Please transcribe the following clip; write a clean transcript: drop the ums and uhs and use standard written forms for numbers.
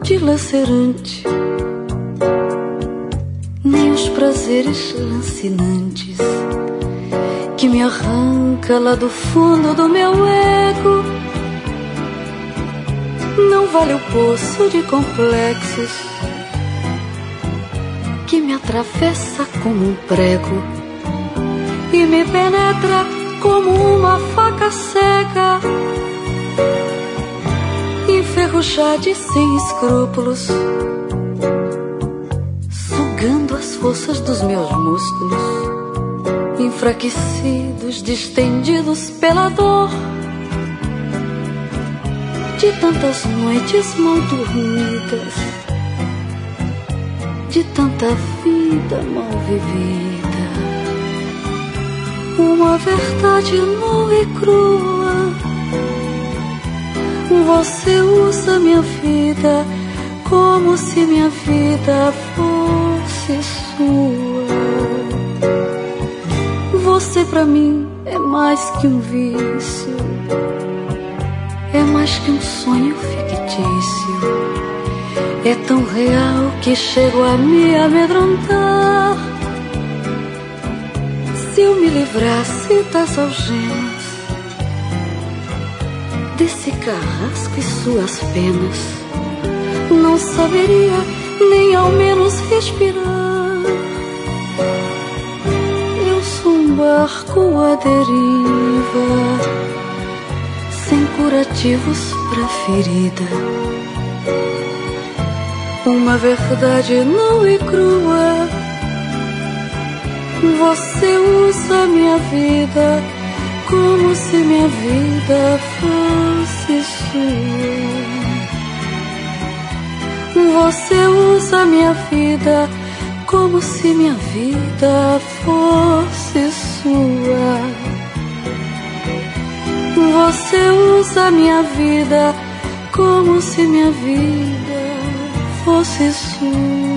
dilacerante, nem os prazeres lancinantes que me arranca lá do fundo do meu ego. Não vale o poço de complexos que me atravessa como um prego e me penetra como uma faca cega, enferrujada e sem escrúpulos, sugando as forças dos meus músculos, enfraquecidos, distendidos pela dor de tantas noites mal dormidas, de tanta vida mal vivida. Uma verdade nua e crua: você usa minha vida como se minha vida fosse sua. Você pra mim é mais que um vício, é mais que um sonho fictício. É tão real que chego a me amedrontar. Se eu me livrasse das algemas, desse carrasco e suas penas, não saberia nem ao menos respirar. Eu sou um barco à deriva, sem curativos pra ferida. Uma verdade nua e crua: você usa minha vida como se minha vida fosse sua. Você usa minha vida como se minha vida fosse sua. Você usa minha vida como se minha vida fosse sua.